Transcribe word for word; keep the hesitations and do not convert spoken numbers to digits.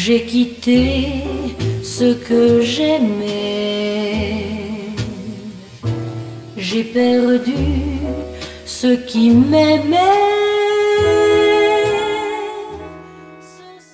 J'ai quitté ce que j'aimais, j'ai perdu ce qui m'aimait.